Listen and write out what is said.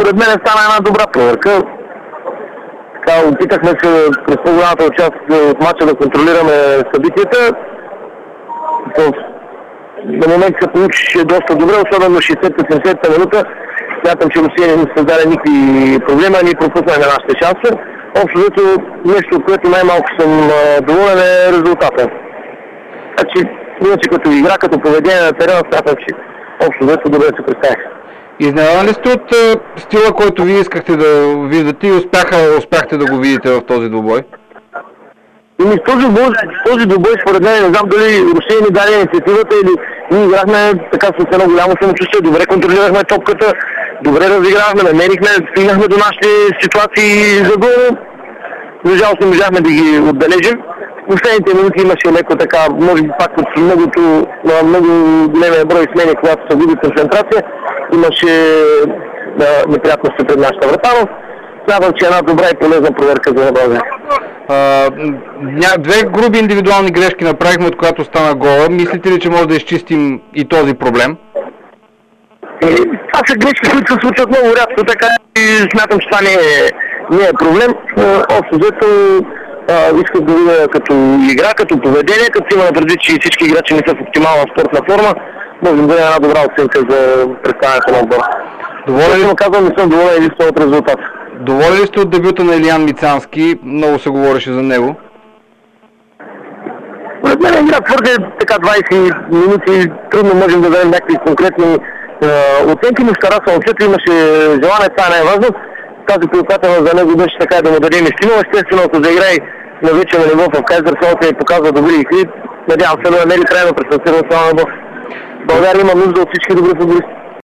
според мен стана една добра проверка. Така, опитахме се през по-голямата част от матча да контролираме събитията. На момент се получи доста добре, особено 60-70 минута. Смятам, че Русия не създаде никакви проблеми, а ние пропуснахме нашите шанси. Общо взето нещо, от което най-малко съм доволен е резултата. Значи, иначе като игра, като поведение на терена, смятам, че общо взето добре се представих. Изненадан ли сте от стила, който вие искахте да видите и успяхте да го видите в този двубой? С този двубой, според мен, не знам дали Русия ни даде инициативата или ние играхме така с едно голямо самочувствие, добре контролирахме топката, добре разигравахме, намерихме, стигнахме до нашите ситуации за гол. За жалост не можахме да ги отбележим. В последните минути имаше леко така, може би пак от много големия брой смени, когато се губи концентрация, имаше неприятности пред нашата врата, но смятам, че е една добра и полезна проверка за България. Две груби индивидуални грешки направихме, от която стана гола. Мислите ли, че може да изчистим и този проблем? Това са грешки, които се случват много рядко, така и смятам, че това не е проблем. Общо взето исках да видя като игра, като поведение, като има предвид, че всички играчи не са в оптимална спортна форма, можем да дадем една добра оценка за представянето на отбора. Не съм доволен единствено от резултата. Доволен ли сте от дебюта на Илиян Мицански? Много се говореше за него. Според мен игра твърде така 20 минути, трудно можем да дадем някакви конкретни оценки, но стара се момчето, имаше желание, това не е важно. Тази приоритетна за него беше така да му дадем стимул. Естествено, ако заиграе на вече на ниво в Кайзер Селтън и показва добри игри, надявам се да намери трайно през националния отбор. България има нужда от всички добри футболисти.